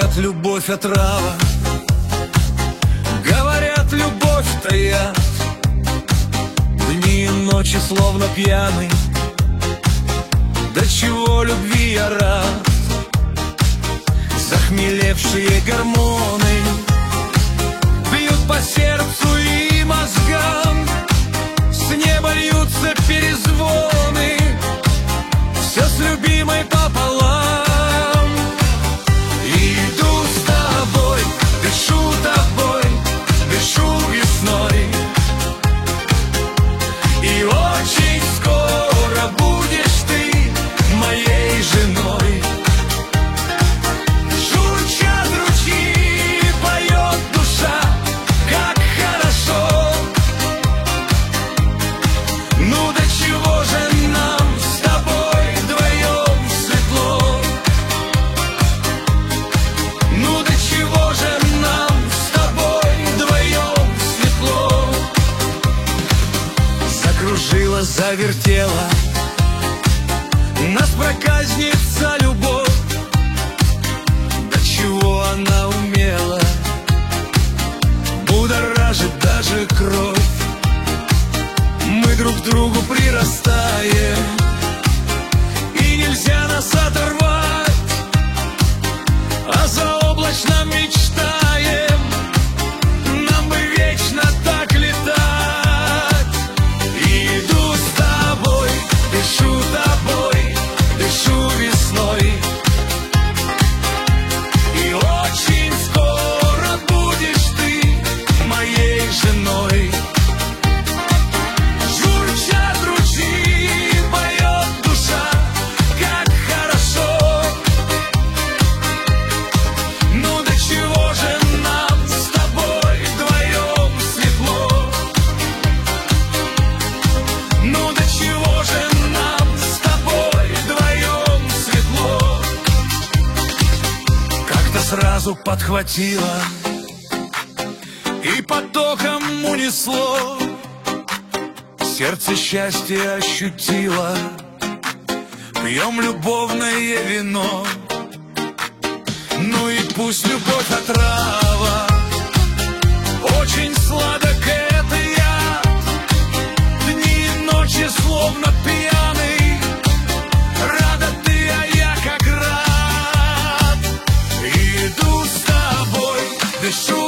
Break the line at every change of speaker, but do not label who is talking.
Говорят, любовь отрава, говорят, любовь-то яд. Дни и ночи словно пьяный, до чего любви я рад. Захмелевшие гормоны бьют по сердцу и мозгам, с неба льются перезвоны, все с любимой пополам. Иду с тобой, дышу тобой, дышу весной, и очень скоро будешь ты моей женой. Журчат ручьи, поет душа, как хорошо. Ну до чего же нам с тобой вдвоем светло? Ну до чего же нам с тобой вдвоем светло? Закружила, завертела нас проказница любовь. До чего она умела будоражит даже кровь. Мы друг к другу прирастаем, и нельзя нас оторвать, а заоблачно мечтаем, нам бы вечно так летать. Иду с тобой, дышу тобой, дышу весной, и очень скоро будешь ты моей женой. Журчат ручьи, поет душа, как хорошо. Ну до чего же нам с тобой вдвоем светло? Ну до чего же нам с тобой вдвоем светло? Как-то сразу подхватило и потоком унесло, сердце счастье ощутило, пьем любовное вино. Ну и пусть любовь отрава, очень сладок это яд. Дни и ночи словно пьяный, рада ты, а я как рад. Иду с тобой, дышу